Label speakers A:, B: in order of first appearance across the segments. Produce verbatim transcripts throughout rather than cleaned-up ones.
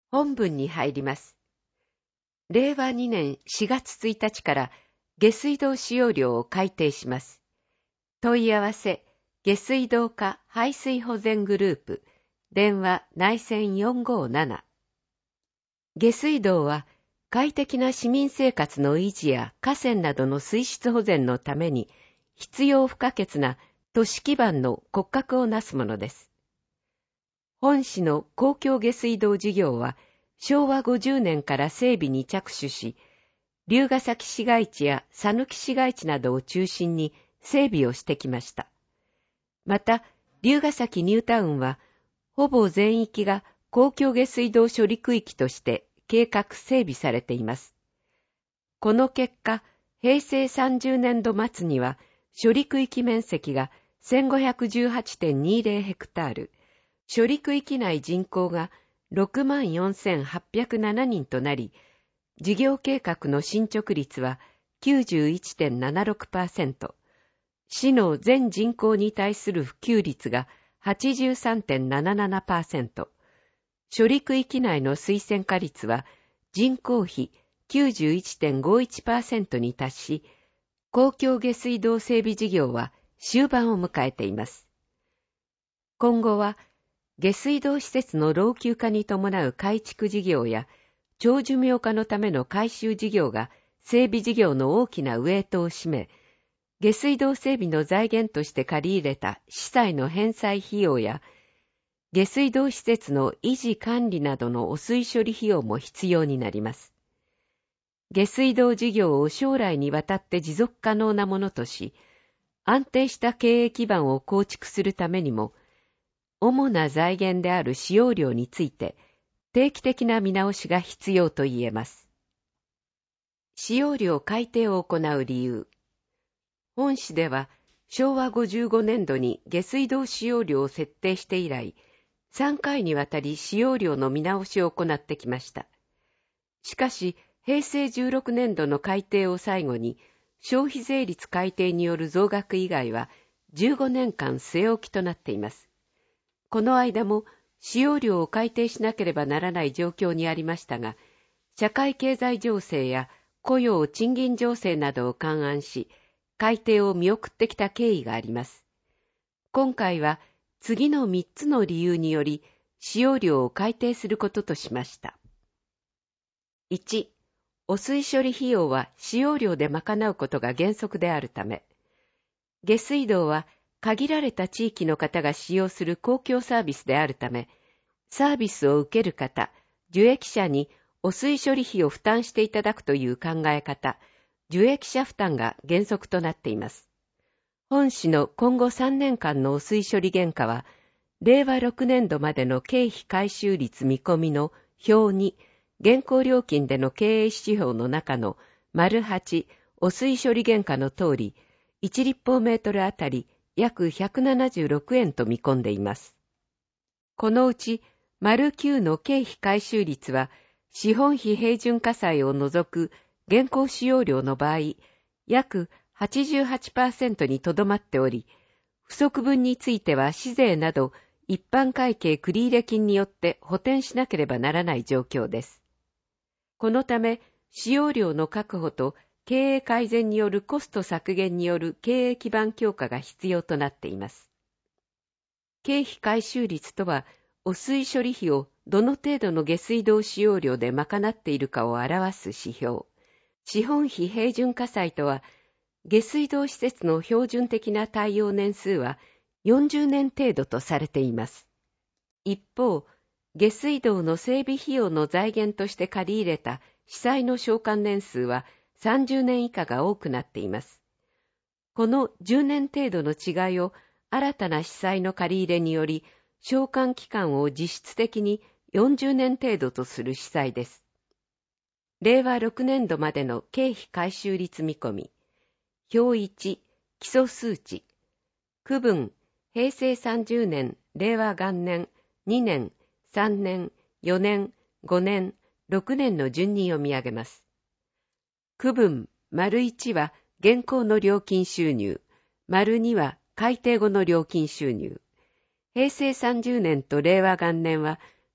A: 本文に入ります。れいわにねんしがつついたちから下水道使用量を改定します。問い合わせ、下水道課排水保全グループ、電話内線よんごーなな。下水道は快適な市民生活の維持や河川などの水質保全のために必要不可欠な都市基盤の骨格をなすものです。本市の公共下水道事業はしょうわごじゅうねんから整備に着手し、龍ヶ崎市街地や佐貫市街地などを中心に整備をしてきました。また、龍ヶ崎ニュータウンは、ほぼ全域が公共下水道処理区域として計画整備されています。この結果、へいせいさんじゅうねんど末には、処理区域面積が せんごひゃくじゅうはちてんにじゅうヘクタール、処理区域内人口がろくまんよんせんはっぴゃくななにんとなり、事業計画の進捗率は きゅうじゅういちてんななろくパーセント、市の全人口に対する普及率が はちじゅうさんてんななななパーセント、処理区域内の水洗化率は人口比 きゅうじゅういちてんごいちパーセント に達し、公共下水道整備事業は終盤を迎えています。今後は、下水道施設の老朽化に伴う改築事業や、長寿命化のための改修事業が整備事業の大きなウエイトを占め、下水道整備の財源として借り入れた市債の返済費用や、下水道施設の維持管理などの汚水処理費用も必要になります。下水道事業を将来にわたって持続可能なものとし、安定した経営基盤を構築するためにも、主な財源である使用量について定期的な見直しが必要と言えます。使用量改定を行う理由。本市ではしょうわごじゅうごねんどに下水道使用量を設定して以来、さんかいにわたり使用量の見直しを行ってきました。しかし、へいせいじゅうろくねんどの改定を最後に、消費税率改定による増額以外はじゅうごねんかん据え置きとなっています。この間も使用量を改定しなければならない状況にありましたが、社会経済情勢や雇用賃金情勢などを勘案し、改定を見送ってきた経緯があります。今回は次のみっつの理由により、使用量を改定することとしました。いち、汚水処理費用は使用量で賄うことが原則であるため、下水道は限られた地域の方が使用する公共サービスであるため、サービスを受ける方、受益者に汚水処理費を負担していただくという考え方、受益者負担が原則となっています。本市の今後さんねんかんの汚水処理原価は、れいわろくねんどまでの経費回収率見込みの表に、現行料金での経営指標の中の丸はち汚水処理原価の通り、いち立方メートルあたり約ひゃくななじゅうろくえんと見込んでいます。このうち、丸きゅうの経費回収率は、資本費平準化債を除く現行使用量の場合、約 はちじゅうはちパーセント にとどまっており、不足分については市税など一般会計繰入金によって補填しなければならない状況です。このため、使用量の確保と経営改善によるコスト削減による経営基盤強化が必要となっています。経費回収率とは、汚水処理費をどの程度の下水道使用量で賄っているかを表す指標。資本費平準化債とは、下水道施設の標準的な耐用年数はよんじゅうねん程度とされています。一方、下水道の整備費用の財源として借り入れた市債の償還年数はさんじゅうねん以下が多くなっています。このじゅうねん程度の違いを新たな市債の借り入れにより、償還期間を実質的によんじゅうねん程度とする市債です。れいわろくねんどまでの経費回収率見込み。表いち、基礎数値。区分、へいせいさんじゅうねん、れいわ元年、にねん、さんねん、よねん、ごねん、ろくねんの順に読み上げます。区分、丸いちは現行の料金収入、丸には改定後の料金収入。へいせいさんじゅうねんとれいわ元年は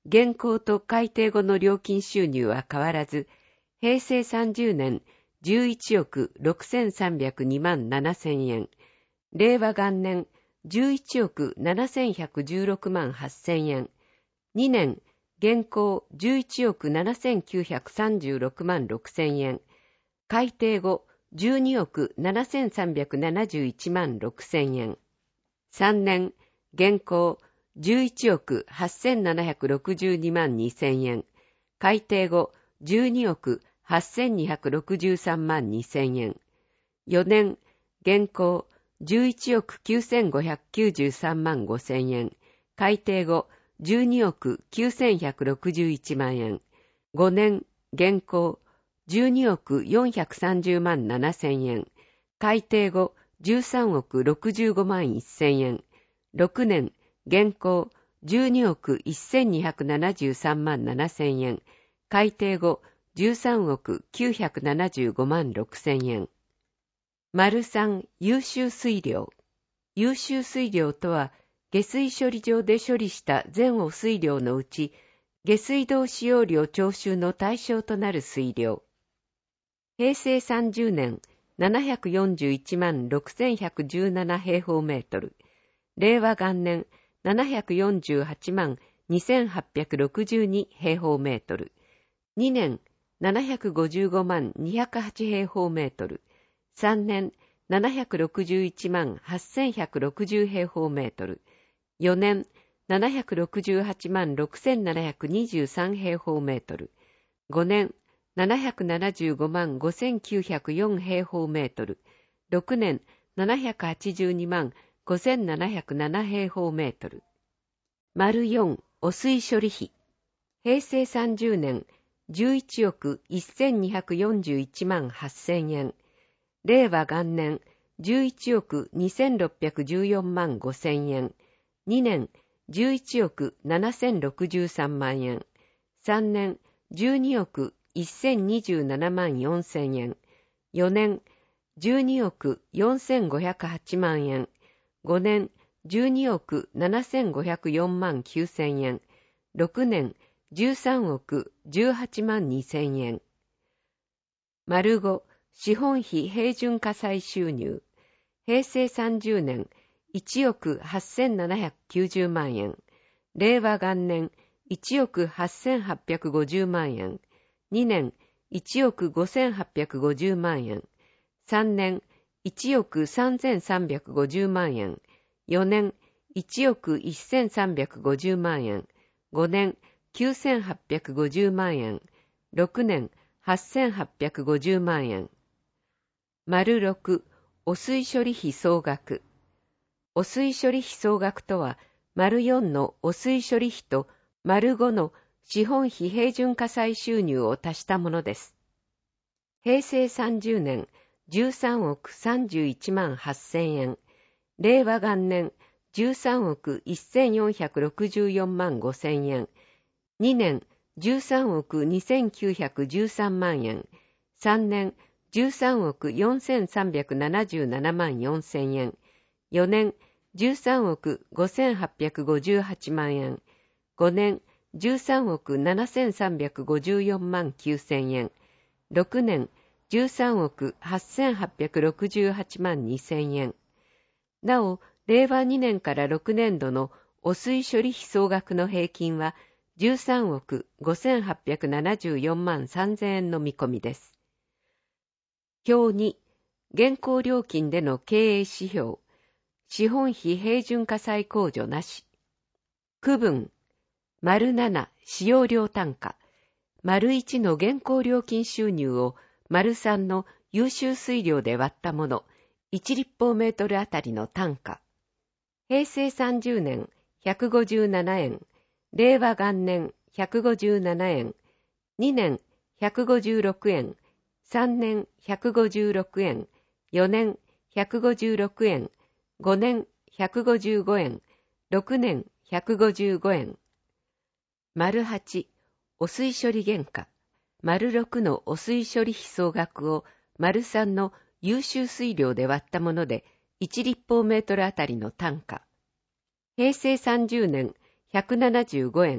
A: 現行と改定後の料金収入は変わらず、平成さんじゅうねんじゅういちおくろくせんさんびゃくにまんななせんえん、令和元年じゅういちおくななせんひゃくじゅうろくまんはっせんえん、にねん現行じゅういちおくななせんきゅうひゃくさんじゅうろくまんろくせんえん、改定後じゅうにおくななせんさんびゃくななじゅういちまんろくせんえん、さんねん現行じゅういちおくはっせんななひゃくろくじゅうにまんにせんえん、改定後じゅうにおくはっせんにひゃくろくじゅうさんまんにせんえん、よねん現行じゅういちおくきゅうせんごひゃくきゅうじゅうさんまんごせんえん、改定後じゅうにおくきゅうせんひゃくろくじゅういちまんえん、ごねん現行じゅうにおくよんひゃくさんじゅうまんななせんえん、改定後じゅうさんおくろくじゅうごまんせんえん、ろくねん現行じゅうにおくせんにひゃくななじゅうさんまんななせんえん、改定後じゅうさんおくきゅうひゃくななじゅうごまんろくせんえん。丸さん、優秀水量。優秀水量とは、下水処理場で処理した全汚水量のうち、下水道使用量徴収の対象となる水量。平成さんじゅうねん、ななひゃくよんじゅういちまんろくせんひゃくじゅうなな平方メートル。令和元年、ななひゃくよんじゅうはちまんにせんはっぴゃくろくじゅうに平方メートル。にねん、ななひゃくごじゅうごまんにひゃくはち平方メートル。さんねん、ななひゃくろくじゅういちまんはっせんひゃくろくじゅう平方メートル。よねん、ななひゃくろくじゅうはちまんろくせんななひゃくにじゅうさん平方メートル。ごねん、ななひゃくななじゅうごまんごせんきゅうひゃくよん平方メートル。ろくねん、ななひゃくはちじゅうにまんごせんななひゃくなな平方メートル。丸よん、汚水処理費。平成さんじゅうねん、じゅういちおくせんにひゃくよんじゅういちまんはっせんえん。令和元年、じゅういちおくにせんろっぴゃくじゅうよんまんごせんえん。にねん、じゅういちおくななせんろくじゅうさんまんえん。さんねん、じゅうにおくせんにじゅうななまんよんせんえん。よねん、じゅうにおくよんせんごひゃくはちまんえん。ごねん、じゅうにおくななせんごひゃくよんまんきゅうせんえん。ろくねん、じゅうさんおくじゅうはちまんにせんえん。丸ご、資本費平準化歳収入。平成さんじゅうねん、いちおくはっせんななひゃくきゅうじゅうまんえん。令和元年、いちおくはっせんはっぴゃくごじゅうまんえん。にねん、いちおくごせんはっぴゃくごじゅうまんえん。さんねん、いちおくさんぜんさんびゃくごじゅうまんえん。よねん、いちおくせんさんびゃくごじゅうまんえん。ごねん、きゅうせんはっぴゃくごじゅうまんえん。ろくねん、はっせんはっぴゃくごじゅうまんえん。丸ろく、汚水処理費総額。汚水処理費総額とは、丸よんの汚水処理費と丸ごの資本費平準化歳収入を足したものです。平成さんじゅうねん、じゅうさんおくさんじゅういちまんはっせんえん。令和元年、じゅうさんおくせんよんひゃくろくじゅうよんまんごせんえん。にねん、じゅうさんおくにせんきゅうひゃくじゅうさんまんえん。さんねん、じゅうさんおくよんせんさんびゃくななじゅうななまんよんせんえん。よねん、じゅうさんおくごせんはっぴゃくごじゅうはちまんえん。ごねん、じゅうさんおくななせんさんびゃくごじゅうよんまんきゅうせんえん。ろくねん、じゅうさんおくはっせんはっぴゃくろくじゅうはちまんにせんえん。なお、令和にねんからろくねんどの汚水処理費総額の平均はじゅうさんおくごせんはっぴゃくななじゅうよんまんさんぜんえんの見込みです。表に、現行料金での経営指標、資本費平準化歳控除なし。区分、丸なな使用量単価、丸いちの現行料金収入を丸さんの優秀水量で割ったもの、いち立方メートルあたりの単価。平成さんじゅうねんひゃくごじゅうななえん、令和元年ひゃくごじゅうななえん、にねんひゃくごじゅうろくえん、さんねんひゃくごじゅうろくえん、よねんひゃくごじゅうろくえん、ごねんひゃくごじゅうごえん、ろくねんひゃくごじゅうごえん。丸はち、汚水処理原価。丸ろくの汚水処理費総額を丸さんの優秀水量で割ったものでいち立方メートルあたりの単価。平成さんじゅうねんひゃくななじゅうごえん、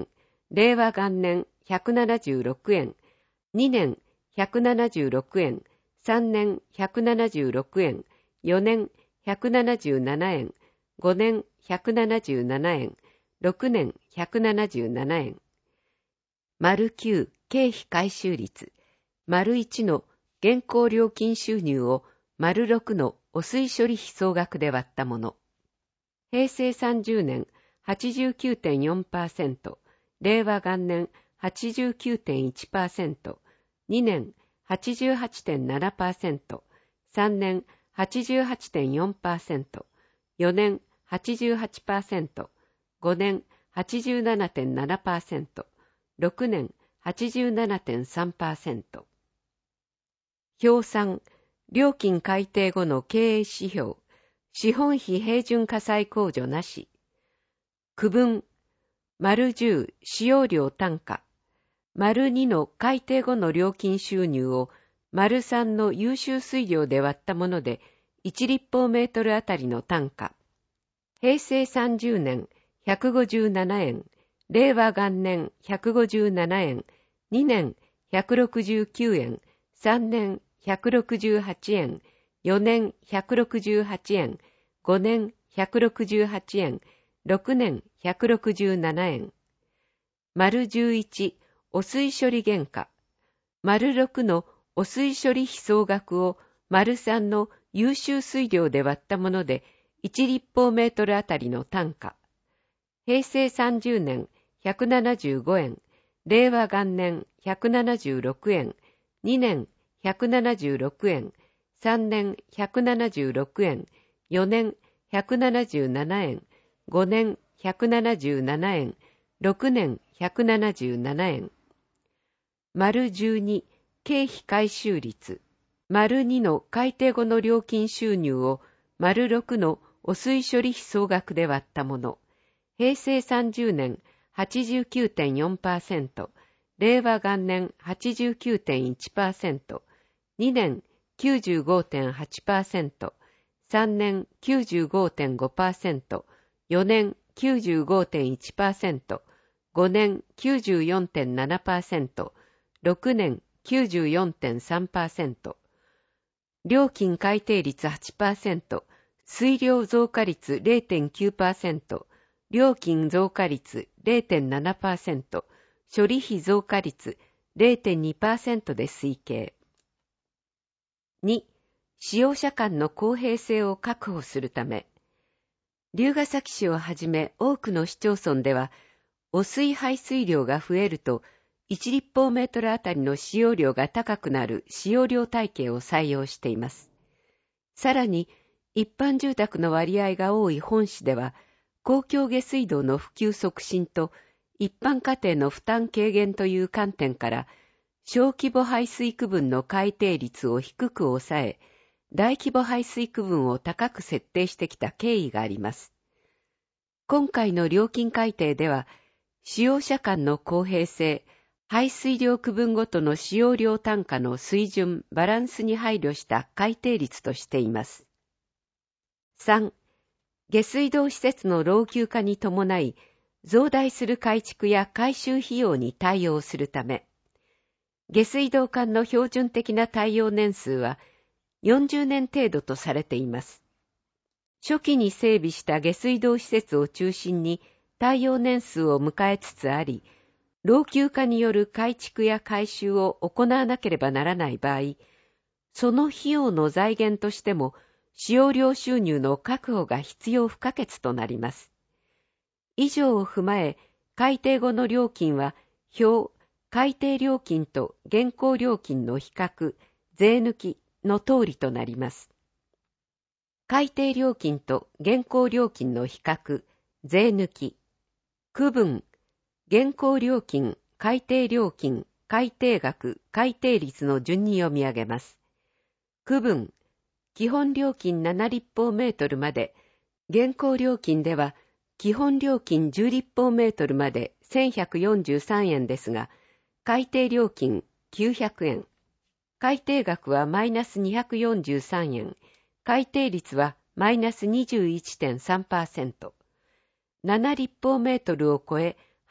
A: 令和元年ひゃくななじゅうろくえん、にねんひゃくななじゅうろくえん、さんねんひゃくななじゅうろくえん、よねんひゃくななじゅうななえん、ごねんひゃくななじゅうななえん、ろくねんひゃくななじゅうななえん。丸きゅう経費回収率、丸いちの現行料金収入を丸ろくの汚水処理費総額で割ったもの。平成さんじゅうねん はちじゅうきゅうてんよんパーセント、令和元年 はちじゅうきゅうてんいちパーセント、にねん はちじゅうはちてんななパーセント、さんねん はちじゅうはちてんよんパーセント、よねん はちじゅうはちパーセント、ごねん はちじゅうななてんななパーセント、ろくねん はちじゅうななてんさんパーセント。表さん、料金改定後の経営指標、資本費平準火災控除なし。区分、丸じゅう使用量単価、丸にの改定後の料金収入を丸さんの優秀水量で割ったものでいち立方メートルあたりの単価。平成さんじゅうねんひゃくごじゅうななえん、令和元年ひゃくごじゅうななえん、にねんひゃくろくじゅうきゅうえん、さんねんひゃくろくじゅうはちえん、よねんひゃくろくじゅうはちえん、ごねんひゃくろくじゅうはちえん、ろくねんひゃくろくじゅうななえん。丸じゅういち、汚水処理原価。丸ろくの汚水処理費総額を丸さんの優秀水量で割ったものでいち立方メートルあたりの単価。平成さんじゅうねんひゃくななじゅうごえん、令和元年ひゃくななじゅうろくえん、にねんひゃくななじゅうろくえん、さんねんひゃくななじゅうろくえん、よねんひゃくななじゅうななえん、ごねんひゃくななじゅうななえん、ろくねんひゃくななじゅうななえん。丸じゅうに、経費回収率。丸にの改定後の料金収入を丸ろくの汚水処理費総額で割ったもの。平成さんじゅうねん はちじゅうきゅうてんよんパーセント、令和元年 はちじゅうきゅうてんいちパーセント、にねん きゅうじゅうごてんはちパーセント、さんねん きゅうじゅうごてんごパーセント、よねん きゅうじゅうごてんいちパーセント、ごねん きゅうじゅうよんてんななパーセント、ろくねん きゅうじゅうよんてんさんパーセント。料金改定率 はちパーセント、水量増加率 れいてんきゅうパーセント、料金増加率 れいてんななパーセント、処理費増加率 れいてんにパーセント で推計。に、使用者間の公平性を確保するため、龍ケ崎市をはじめ多くの市町村では、汚水排水量が増えると、いち立方メートルあたりの使用量が高くなる使用量体系を採用しています。さらに、一般住宅の割合が多い本市では、公共下水道の普及促進と一般家庭の負担軽減という観点から、小規模排水区分の改定率を低く抑え、大規模排水区分を高く設定してきた経緯があります。今回の料金改定では、使用者間の公平性、排水量区分ごとの使用量単価の水準、バランスに配慮した改定率としています。さん、下水道施設の老朽化に伴い、増大する改築や改修費用に対応するため、下水道管の標準的な耐用年数はよんじゅうねん程度とされています。初期に整備した下水道施設を中心に耐用年数を迎えつつあり、老朽化による改築や改修を行わなければならない場合、その費用の財源としても使用量収入の確保が必要不可欠となります。以上を踏まえ、改定後の料金は表、改定料金と現行料金の比較、税抜きの通りとなります。改定料金と現行料金の比較、税抜き。区分、現行料金、改定料金、改定額、改定率の順に読み上げます。区分、基本料金なな立方メートルまで、現行料金では基本料金じゅう立方メートルまでせんひゃくよんじゅうさんえんですが、改定料金きゅうひゃくえん、改定額はマイナスにひゃくよんじゅうさんえん、改定率はマイナス にじゅういちてんさんパーセント。なな立方メートルを超え、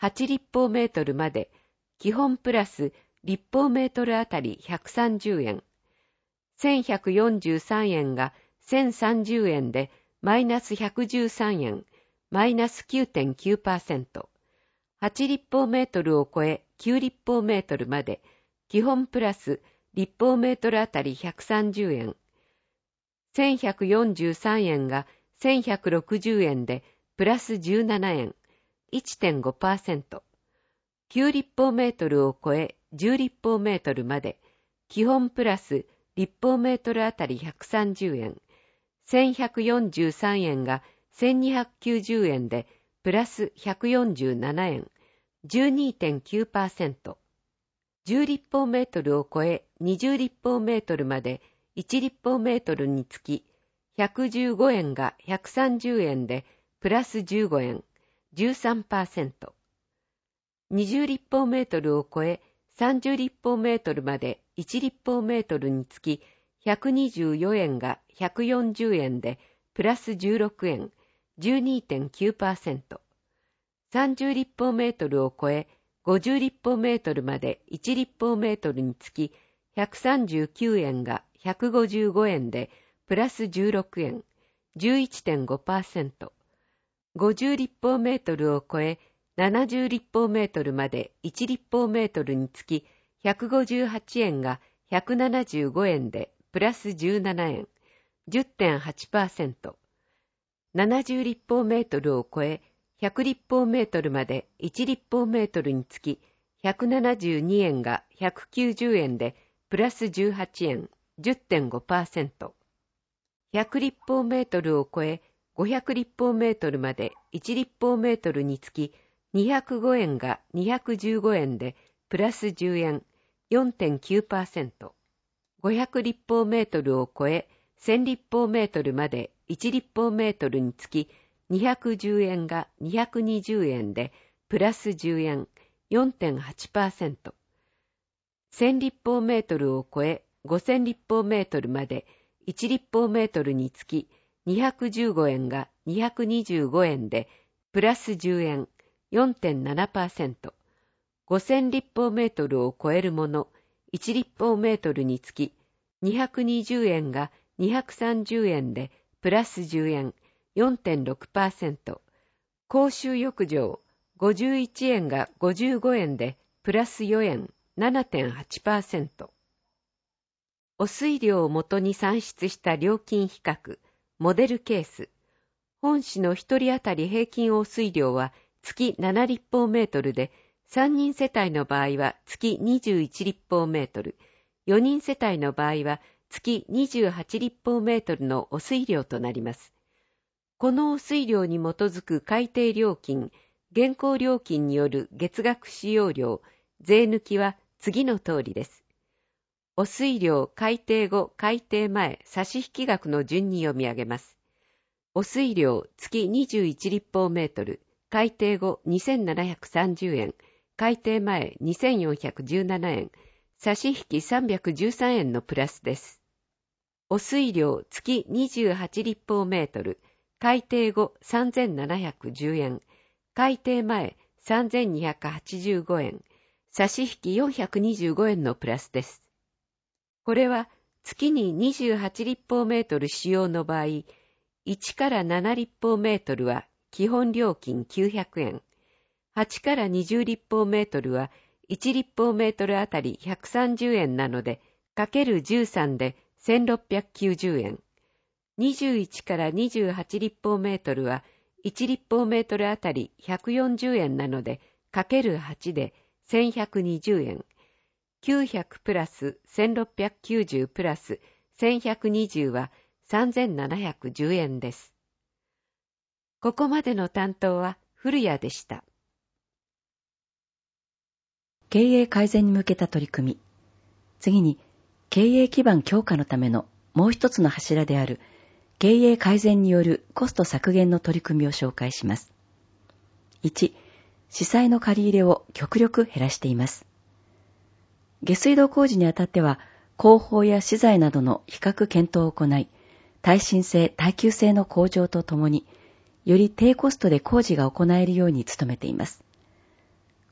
A: はち立方メートルまで、基本プラス立方メートルあたりひゃくさんじゅうえん。せんひゃくよんじゅうさんえんがせんさんじゅうえんでマイナスひゃくじゅうさんえん、マイナス きゅうてんきゅうパーセント。はち立方メートルを超えきゅう立方メートルまで、基本プラス立方メートルあたりひゃくさんじゅうえん。せんひゃくよんじゅうさんえんがせんひゃくろくじゅうえんでプラスじゅうななえん、いってんごパーセント。きゅう立方メートルを超えじゅう立方メートルまで、基本プラス立方メートルあたりひゃくさんじゅうえん。せんひゃくよんじゅうさんえんがせんにひゃくきゅうじゅうえんでプラスひゃくよんじゅうななえん、じゅうにてんきゅうパーセント。じゅう立方メートルを超えにじゅう立方メートルまでいち立方メートルにつきひゃくじゅうごえんがひゃくさんじゅうえんでプラスじゅうごえん、じゅうさんパーセント。にじゅう立方メートルを超えさんじゅう立方メートルまでいち立方メートルにつきひゃくにじゅうよえんがひゃくよんじゅうえんでプラスじゅうろくえん、じゅうにてんきゅうパーセント。さんじゅう立方メートルを超えごじゅう立方メートルまでいち立方メートルにつきひゃくさんじゅうきゅうえんがひゃくごじゅうごえんでプラスじゅうろくえん、じゅういってんごパーセント。ごじゅう立方メートルを超えななじゅう立方メートルまでいち立方メートルにつきひゃくごじゅうはちえんがひゃくななじゅうごえんでプラスじゅうななえん、じゅってんはちパーセント。ななじゅう立方メートルを超えひゃく立方メートルまでいち立方メートルにつきひゃくななじゅうにえんがひゃくきゅうじゅうえんでプラスじゅうはちえん、じゅってんごパーセント。ひゃく立方メートルを超えごひゃく立方メートルまでいち立方メートルにつきにひゃくごえんがにひゃくじゅうごえんでプラスじゅうえん、よんてんきゅうパーセント。ごひゃく立方メートルを超えせん立方メートルまでいち立方メートルにつきにひゃくじゅうえんがにひゃくにじゅうえんでプラスじゅうえん、よんてんはちパーセント。せん立方メートルを超えごせん立方メートルまでいち立方メートルにつきにひゃくじゅうごえんがにひゃくにじゅうごえんでプラスじゅうえん、よんてんななパーセント。ごせん立方メートルを超えるものいち立方メートルにつきにひゃくにじゅうえんがにひゃくさんじゅうえんでプラスじゅうえん、よんてんろくパーセント。公衆浴場ごじゅういちえんがごじゅうごえんでプラスよえん、ななてんはちパーセント。汚水量をもとに算出した料金比較、モデルケース。本市の一人当たり平均汚水量は月なな立方メートルで、さんにん世帯の場合は月にじゅういち立方メートル、よにん世帯の場合は月にじゅうはち立方メートルの汚水量となります。この汚水量に基づく改定料金、現行料金による月額使用料、税抜きは次の通りです。汚水量改定後、改定前、差引額の順に読み上げます。汚水量月にじゅういち立方メートル、改定後にせんななひゃくさんじゅうえん、改定前にせんよんひゃくじゅうななえん、差引さんびゃくじゅうさんえんのプラスです。汚水量月にじゅうはち立方メートル、改定後さんぜんななひゃくじゅうえん、改定前さんぜんにひゃくはちじゅうごえん、差引よんひゃくにじゅうごえんのプラスです。これは月ににじゅうはち立方メートル使用の場合、いちからなな立方メートルは基本料金きゅうひゃくえん、はちからにじゅう立方メートルはいち立方メートルあたりひゃくさんじゅうえんなので、かけるじゅうさんでせんろっぴゃくきゅうじゅうえん。にじゅういちからにじゅうはち立方メートルはいち立方メートルあたりひゃくよんじゅうえんなので、かけるはちでせんひゃくにじゅうえん。きゅうひゃくプラスせんろっぴゃくきゅうじゅうプラスせんひゃくにじゅうはさんぜんななひゃくじゅうえんです。ここまでの担当は古谷でした。
B: 経営改善に向けた取り組み。次に、経営基盤強化のためのもう一つの柱である経営改善によるコスト削減の取り組みを紹介します。いち、司祭の借り入れを極力減らしています。下水道工事にあたっては、工法や資材などの比較検討を行い、耐震性・耐久性の向上とともに、より低コストで工事が行えるように努めています。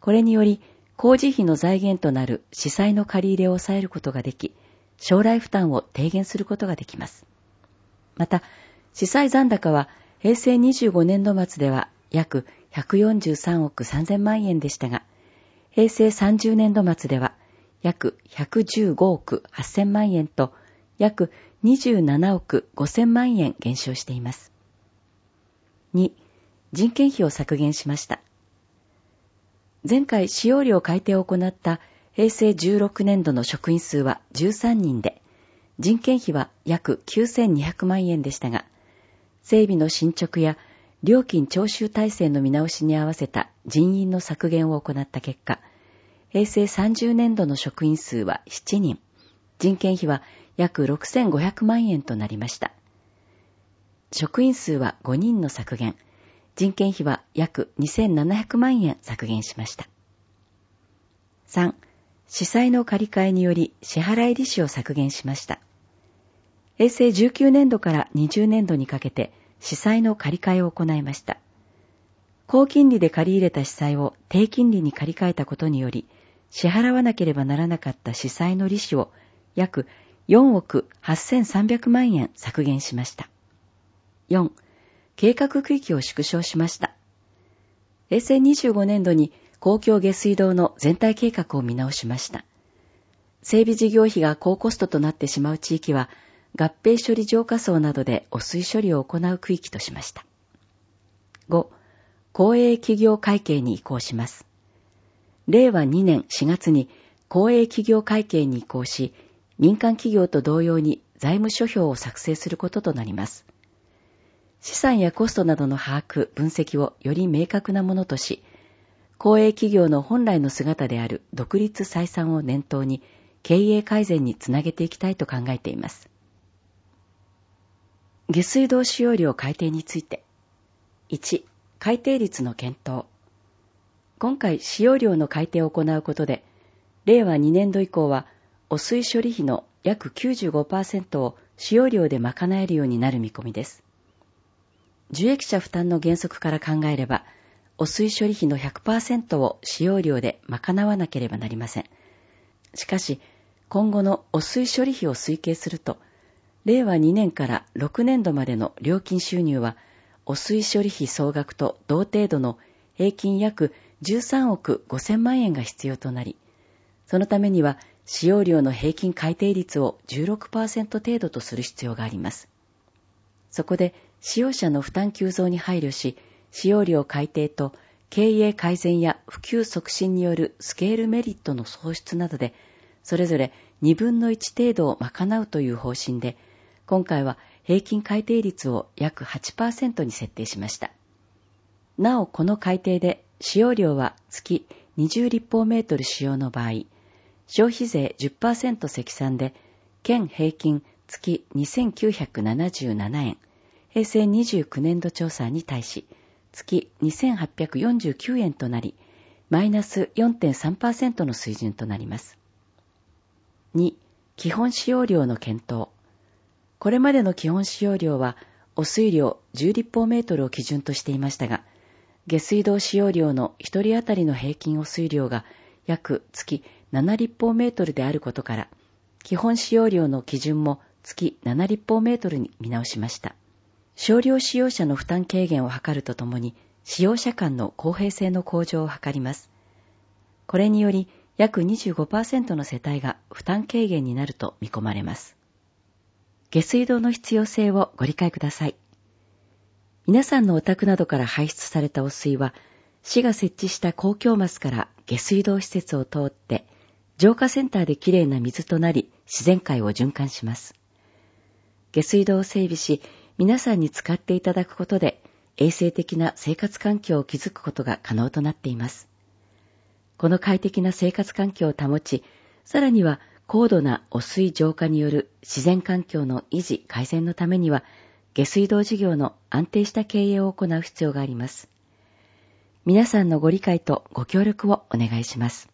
B: これにより、工事費の財源となる市債の借り入れを抑えることができ、将来負担を低減することができます。また、市債残高は平成にじゅうごねんど末では約ひゃくよんじゅうさんおくさんぜんまんえんでしたが、平成さんじゅうねんど末では約ひゃくじゅうごおくはっせんまんえんと約にじゅうななおくごせんまんえん減少しています。に、人件費を削減しました。前回使用料改定を行った平成じゅうろくねんどの職員数はじゅうさんにんで、人件費は約きゅうせんにひゃくまんえんでしたが、整備の進捗や料金徴収体制の見直しに合わせた人員の削減を行った結果、平成さんじゅうねんどの職員数はしちにん、人件費は約ろくせんごひゃくまんえんとなりました。職員数はごにんの削減、人件費は約にせんななひゃくまんえん削減しました。さん、市債の借り換えにより支払い利子を削減しました。平成じゅうきゅうねんどからにじゅうねんどにかけて市債の借り換えを行いました。高金利で借り入れた市債を低金利に借り換えたことにより、支払わなければならなかった市債の利子を約よんおくはっせんさんびゃくまんえん削減しました。よん、計画区域を縮小しました。平成にじゅうごねんどに公共下水道の全体計画を見直しました。整備事業費が高コストとなってしまう地域は、合併処理浄化槽などで汚水処理を行う区域としました。ご、公営企業会計に移行します。れいわにねんしがつに公営企業会計に移行し、民間企業と同様に財務諸表を作成することとなります。資産やコストなどの把握、分析をより明確なものとし、公営企業の本来の姿である独立採算を念頭に経営改善につなげていきたいと考えています。下水道使用料改定について。いち、改定率の検討。今回使用料の改定を行うことで、れいわにねんど以降は汚水処理費の約 きゅうじゅうごパーセント を使用料で賄えるようになる見込みです。受益者負担の原則から考えれば、汚水処理費の ひゃくパーセント を使用料で賄わなければなりません。しかし、今後の汚水処理費を推計すると、れいわにねんからろくねんどまでの料金収入は、汚水処理費総額と同程度の平均約じゅうさんおくごせんまんえんが必要となり、そのためには使用料の平均改定率を じゅうろくパーセント 程度とする必要があります。そこで使用者の負担急増に配慮し、使用料改定と経営改善や普及促進によるスケールメリットの創出などで、それぞれにぶんのいち程度を賄うという方針で、今回は平均改定率を約 はちパーセント に設定しました。なおこの改定で使用量は月にじゅうりっぽうメートル使用の場合、消費税 じゅっパーセント 積算で県平均月にせんきゅうひゃくななじゅうななえん、平成にじゅうきゅうねんど調査に対し月にせんはっぴゃくよんじゅうきゅうえんとなり、マイナス よんてんさんパーセント の水準となります。に、基本使用量の検討。これまでの基本使用量は汚水量じゅうりっぽうメートルを基準としていましたが、下水道使用量のひとり当たりの平均汚水量が約月ななりっぽうメートルであることから、基本使用量の基準も月ななりっぽうメートルに見直しました。少量使用者の負担軽減を図るとともに、使用者間の公平性の向上を図ります。これにより、約 にじゅうごパーセント の世帯が負担軽減になると見込まれます。下水道の必要性をご理解ください。皆さんのお宅などから排出された汚水は、市が設置した公共マスから下水道施設を通って、浄化センターできれいな水となり、自然界を循環します。下水道を整備し、皆さんに使っていただくことで、衛生的な生活環境を築くことが可能となっています。この快適な生活環境を保ち、さらには高度な汚水浄化による自然環境の維持改善のためには、下水道事業の安定した経営を行う必要があります。皆さんのご理解とご協力をお願いします。